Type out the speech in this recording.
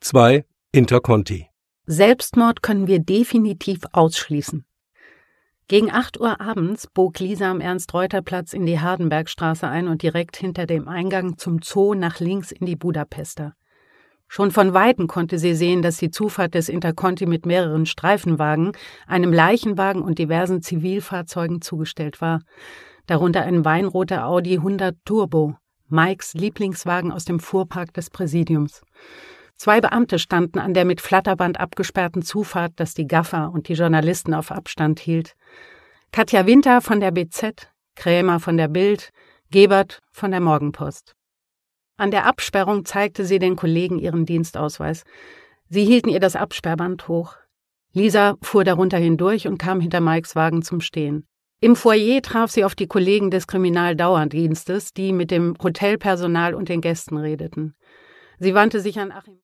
2. Interconti. Selbstmord können wir definitiv ausschließen. Gegen 8 Uhr abends bog Lisa am Ernst-Reuter-Platz in die Hardenbergstraße ein und direkt hinter dem Eingang zum Zoo nach links in die Budapester. Schon von Weitem konnte sie sehen, dass die Zufahrt des Interconti mit mehreren Streifenwagen, einem Leichenwagen und diversen Zivilfahrzeugen zugestellt war. Darunter ein weinroter Audi 100 Turbo, Mikes Lieblingswagen aus dem Fuhrpark des Präsidiums. 2 Beamte standen an der mit Flatterband abgesperrten Zufahrt, das die Gaffer und die Journalisten auf Abstand hielt. Katja Winter von der BZ, Krämer von der Bild, Gebert von der Morgenpost. An der Absperrung zeigte sie den Kollegen ihren Dienstausweis. Sie hielten ihr das Absperrband hoch. Lisa fuhr darunter hindurch und kam hinter Mikes Wagen zum Stehen. Im Foyer traf sie auf die Kollegen des Kriminaldauerdienstes, die mit dem Hotelpersonal und den Gästen redeten. Sie wandte sich an Achim.